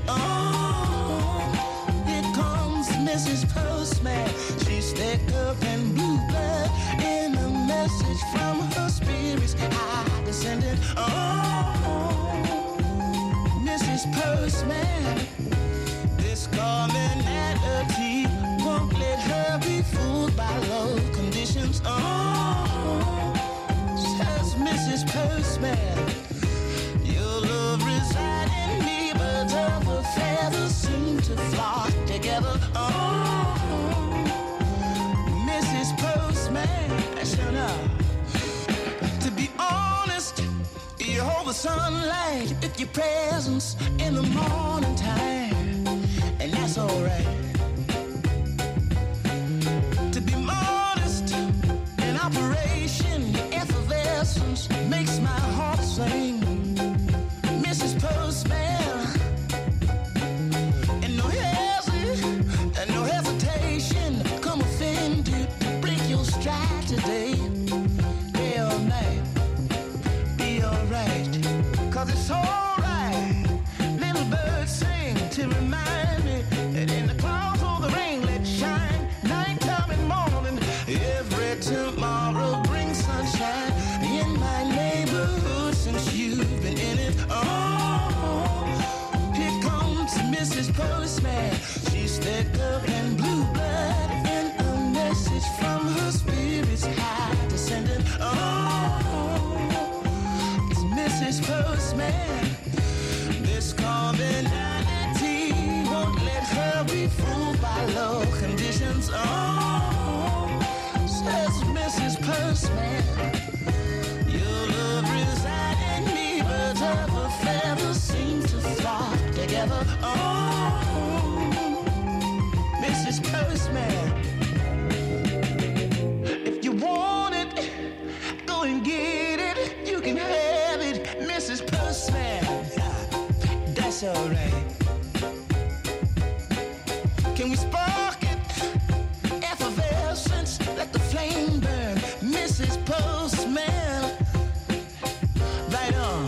Oh, here comes Mrs. Postman. She's thick up and blue blood in a message from her spirits. I descended. Oh, Mrs. Postman. This commonality won't let her be fooled by low conditions. Oh, says Mrs. Postman. Your love resides in me, birds of a feather seem to flock together. Oh, Mrs. Postman, shut up. To be honest, you hold the sunlight with your presence in the morning time, and that's alright. To be modest in operation, your effervescence makes my heart sing. Mrs. Postman, and no hesitation, come offended to break your stride today. Day or night, be alright, 'cause it's alright. Little birds sing to remind me that in the clouds or the rain, let shine. Nighttime and morning, every tomorrow brings sunshine in my neighborhood since you've been in it. Oh, here comes Mrs. Postman. She's thick up and blue blood in a message from her spirit's high descendant. Oh, it's Mrs. Postman. This commonality won't let her be fooled by low conditions. Oh, says Mrs. Postman. Your love resides in me, birds of a feather seem to flock together. Oh, Mrs. Postman. If you want it, go and get it. You can have it, Mrs. Postman. That's alright. Can we spark it? Effervescence, let the flame burn, Mrs. Postman. Right on.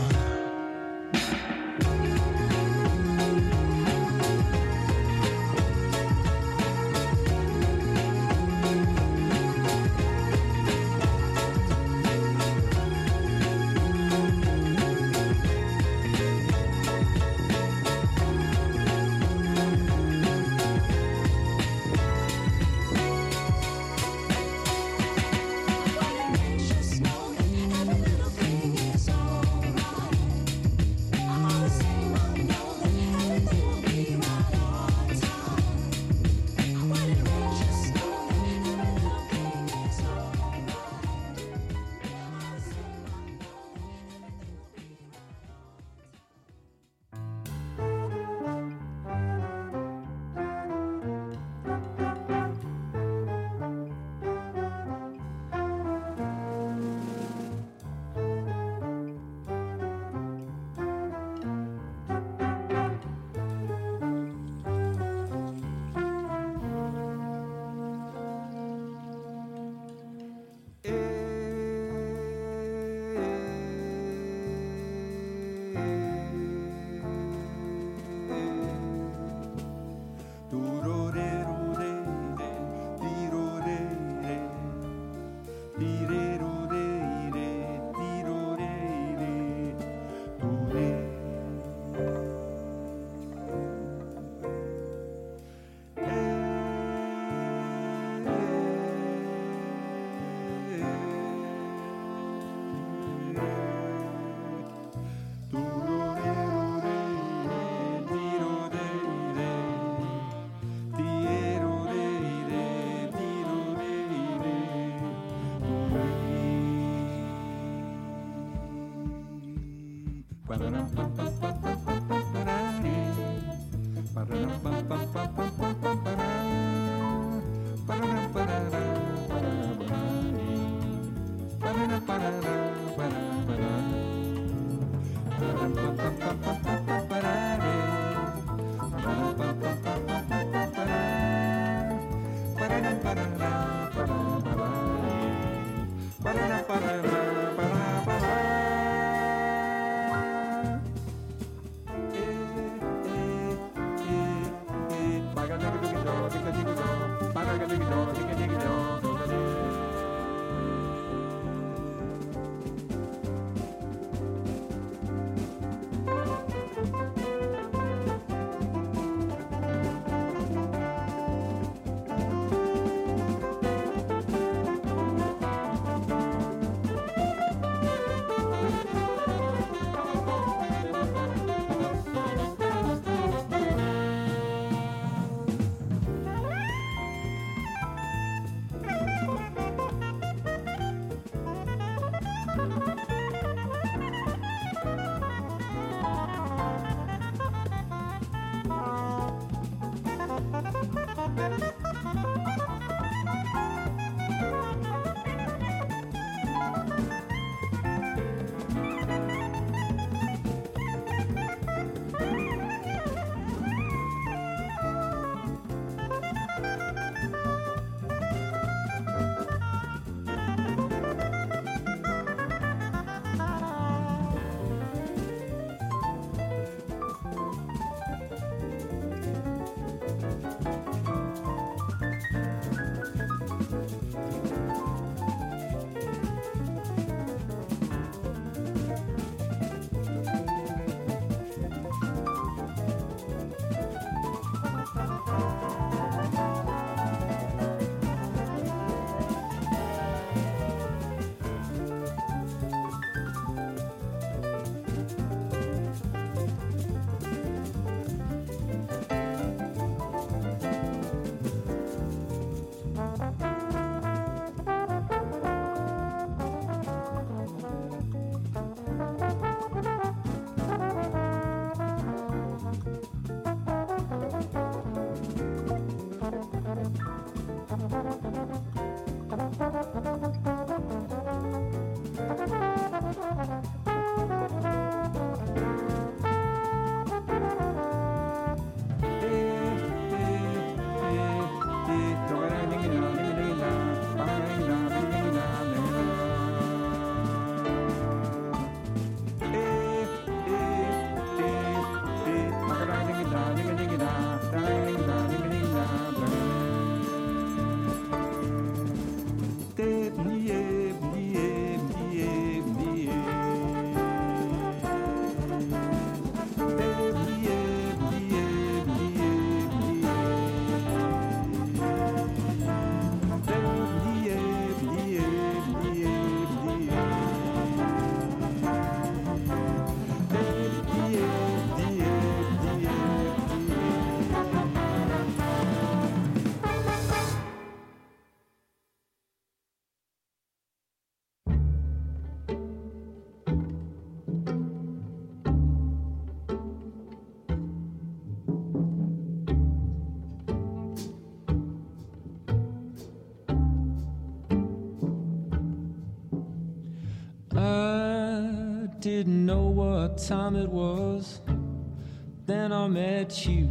didn't know what time it was. Then I met you.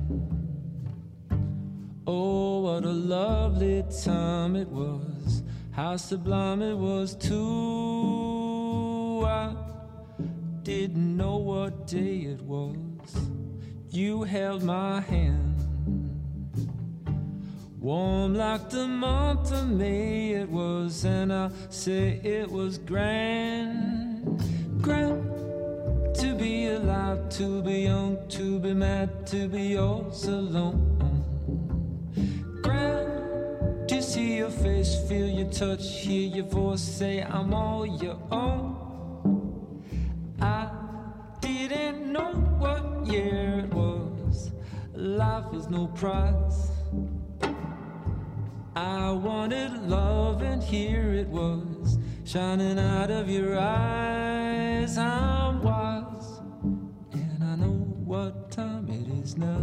Oh, what a lovely time it was. How sublime it was too. I didn't know what day it was. You held my hand, warm like the month of May it was. And I say it was grand, grand to be alive, to be young, to be mad, to be yours alone. Grand to see your face, feel your touch, hear your voice say I'm all your own. I didn't know what year it was. Life was no prize. I wanted love and here it was, shining out of your eyes. I'm wise and I know what time it is now.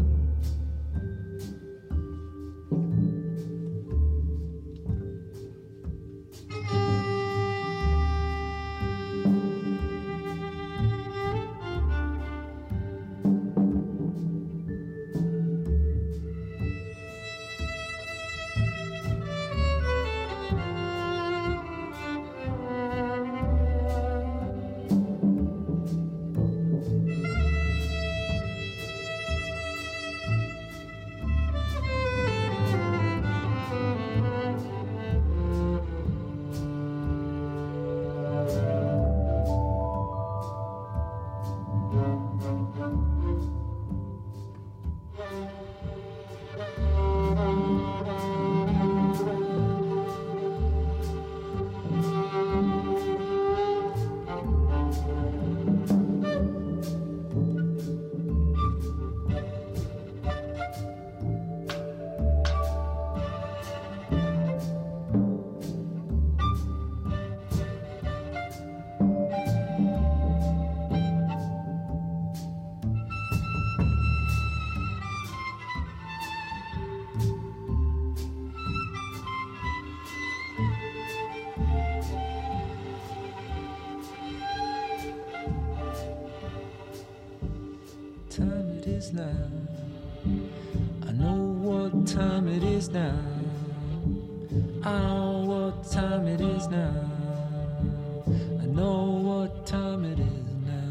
Time it is now. I know what time it is now. I know what time it is now. I know what time it is now.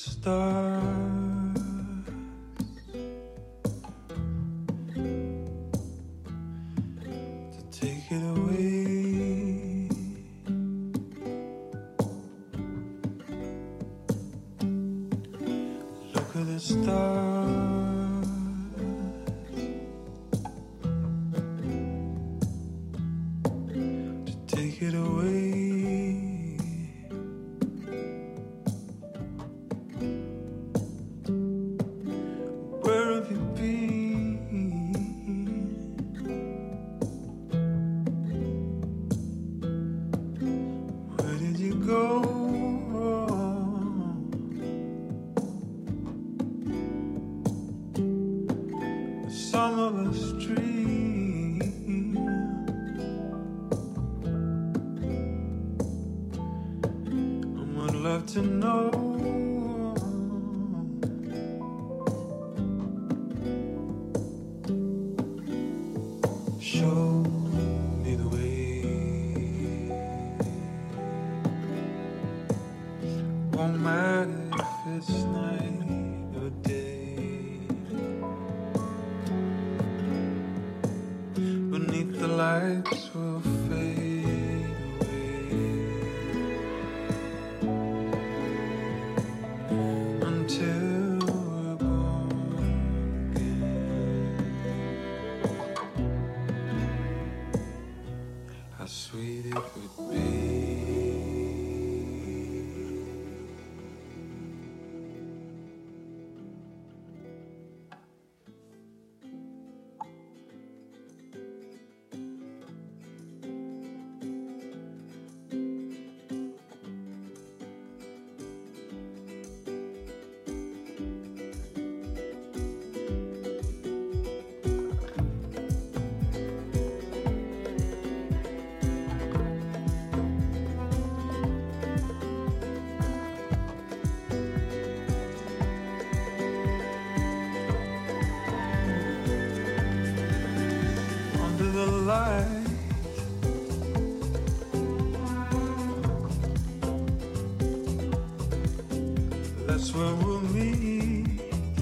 stars to take it away. Look at the stars to take it away. To know show me the way. Won't matter if it's night or day. Beneath the lights will fade away until we're born again. How sweet it would be. That's where we'll meet.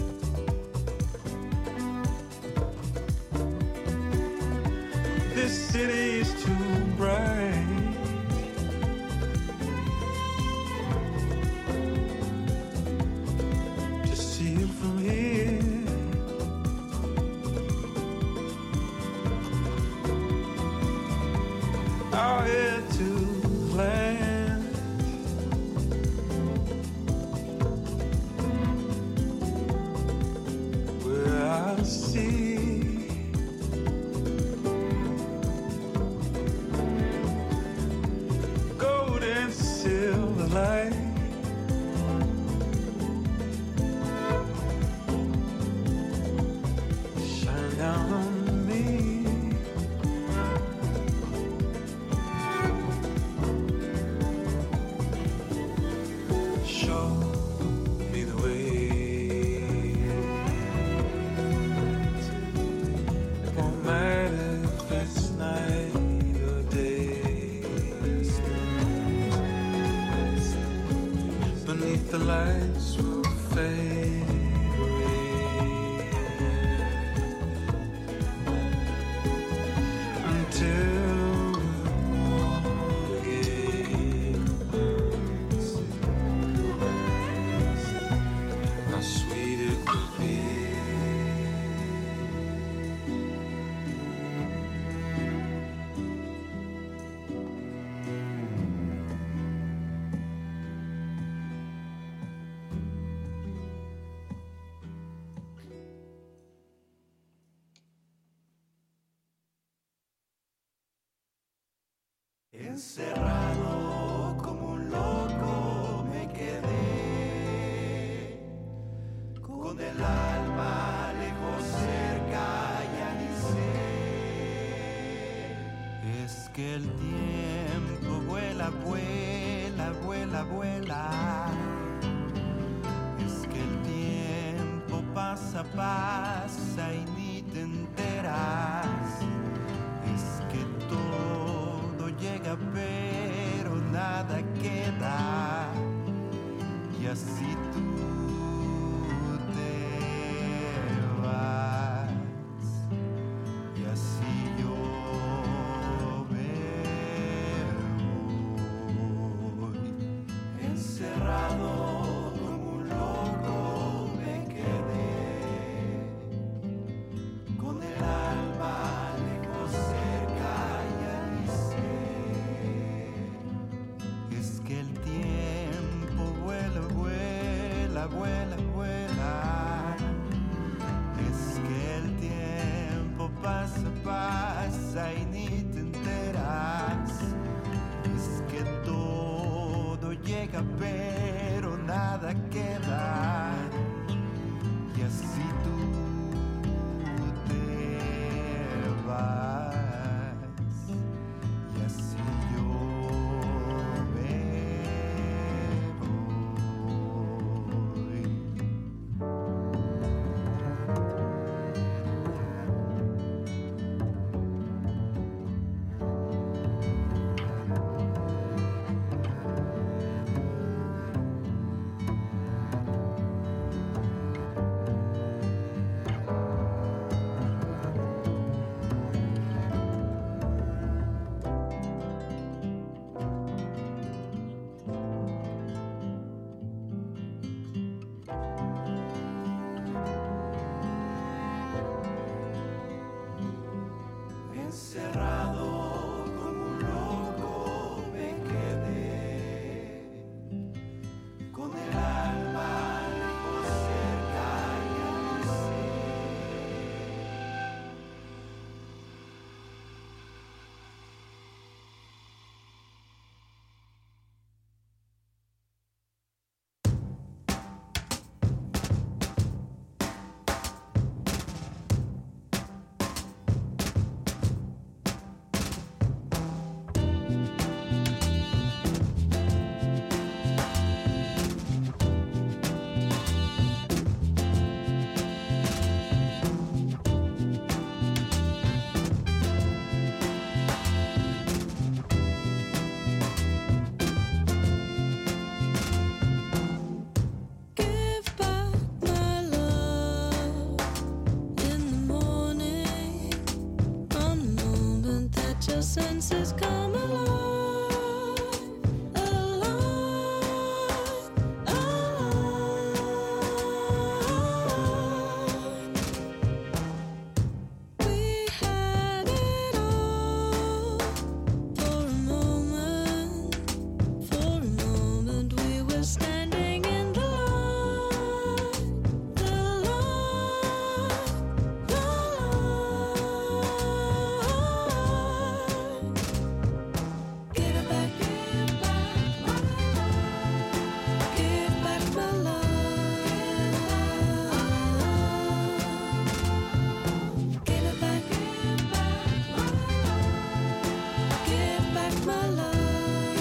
This city is too bright to see it from here. Out here to land, where I see gold and silver light. Shine down on me. Show me the way. It won't matter if it's night or day. Beneath the lights will fade away until how sweet it would be. Encerrado como un loco me quedé, con el alma lejos, cerca, ya ni sé. Es que el tiempo vuela, vuela, vuela, vuela. Es que el tiempo pasa, pasa y ni te enteras. Es que todo llega pero nada queda. Y así tú quedar y así tú te vas y así yo me voy. Encerrado como un loco me quedé, con el alma lejos cerca y avisé. Give back my love in the morning, on the moment that your senses come alive, alive, alive. We had it all for a moment. For a moment we were standing in the light, the light, the light. Give it back my love. Give back my love. Give it back my love. Give back my love.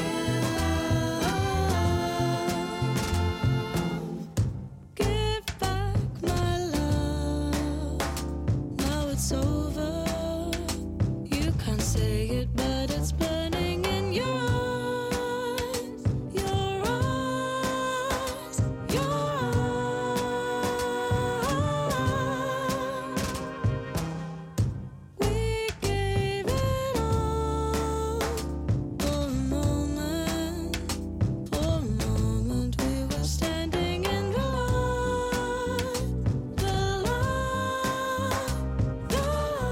Give back my love. Now it's over. You can't say it, but it's burning in your eyes. Your eyes. Your eyes. We gave it all for a moment. For a moment we were standing in the light, the light, the light.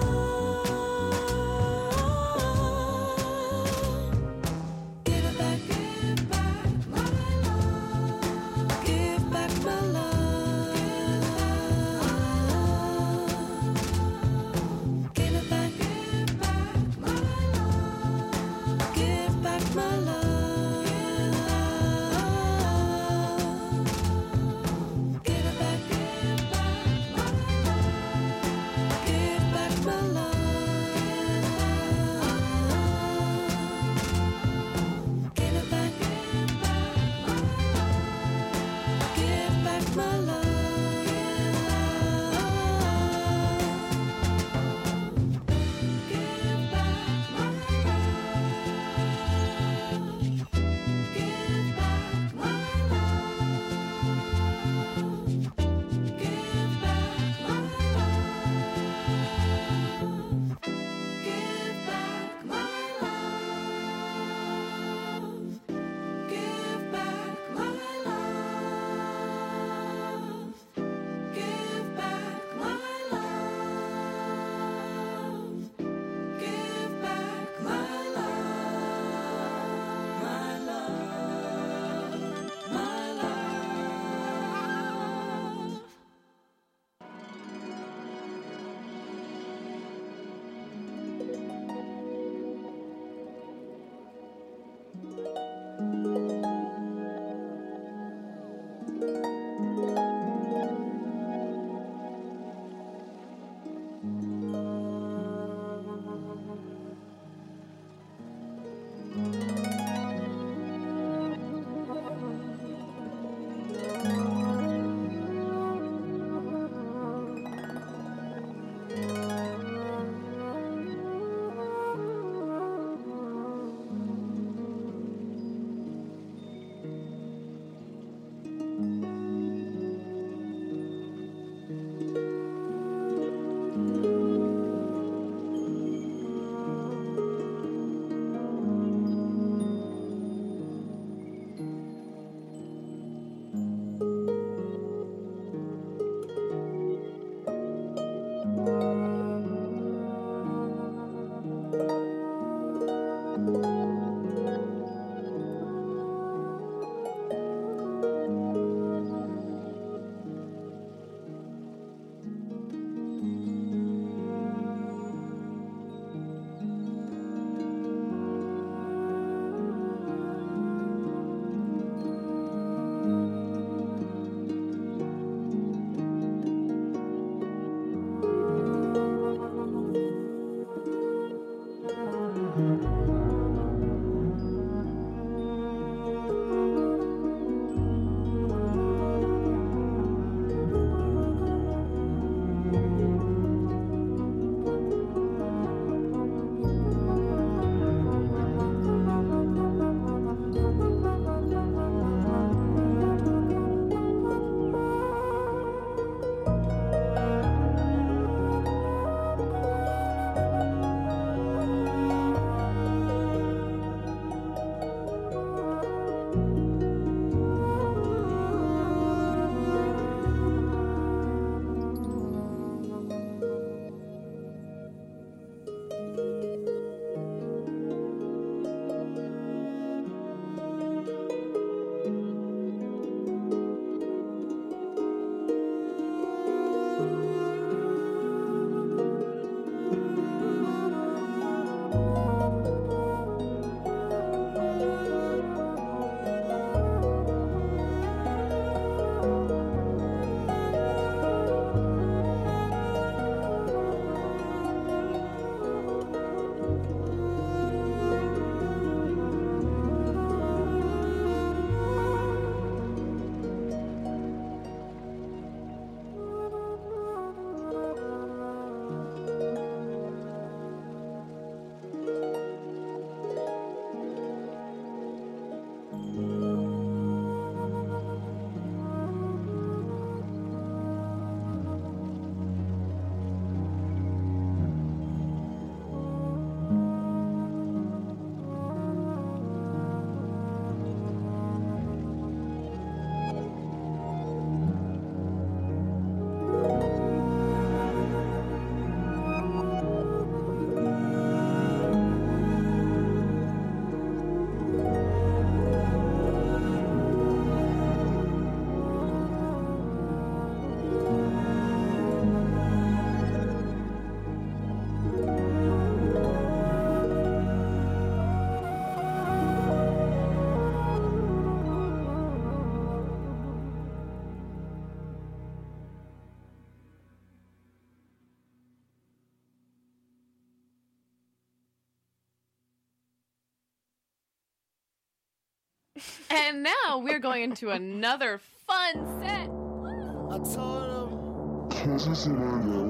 And now we're going into another fun set. I told him. What's going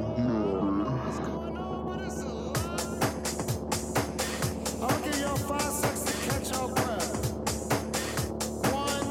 on, but it's a lot. I'll give y'all 5 seconds to catch your breath. 1,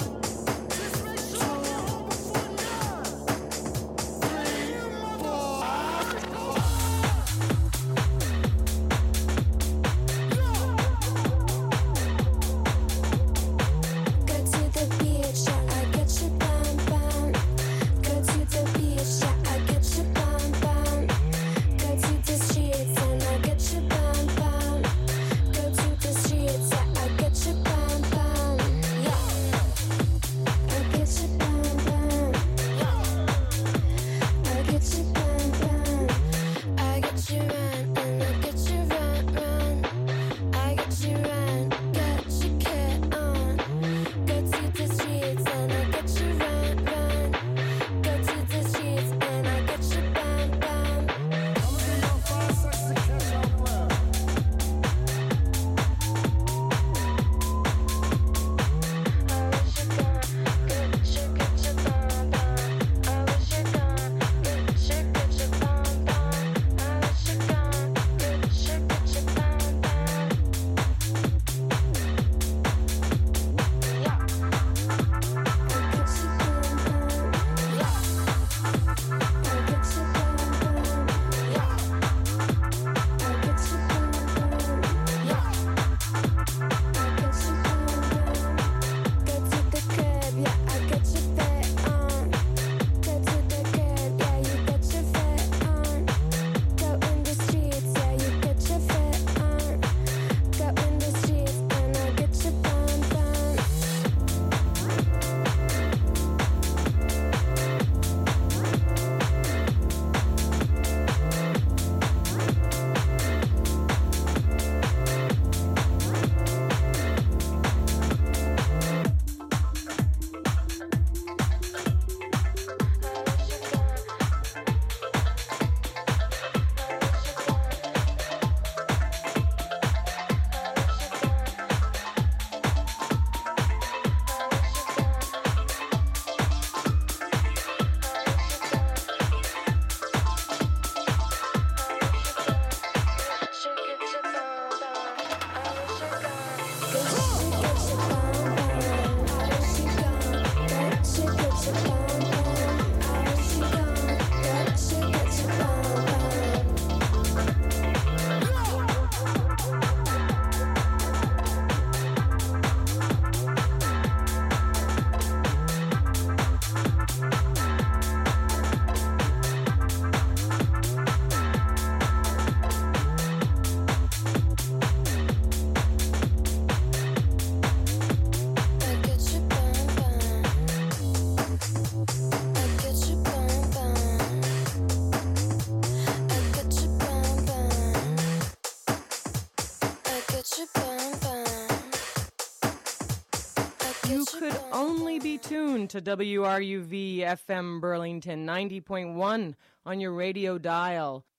You could only be tuned to WRUV FM Burlington 90.1 on your radio dial.